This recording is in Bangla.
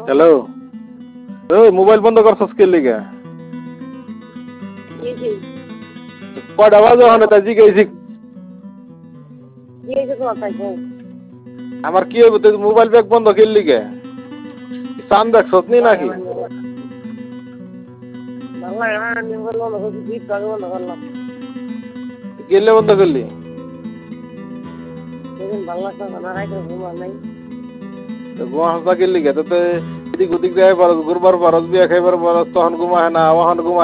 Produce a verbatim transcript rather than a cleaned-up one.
হ্যালো, ওই মোবাইল বন্ধ করছস কে লিগা? জি জি কয়টা বাজে ওখানে তাই জিজ্ঞাসি? জি জি তোমার তাই বল। আমার কি হইব তুই মোবাইল ব্যাগ বন্ধ কে লিগা? চান দেখছস নি ভালো নাকি? লাগে না আমি বললাম না কিছু জিত ভালো বন্ধ করলাম। গেলে বন্ধ করলি? সেদিন ভালো লাগতো না রাইতে ঘুমা নাই। ঘুমা হাসা কে লিগা? তো এদিক ওদিক যাই পারস, ঘুরবার পারস, বিয়া খাইবার পারস, তখন ঘুমা হয় না, ওখান ঘুমা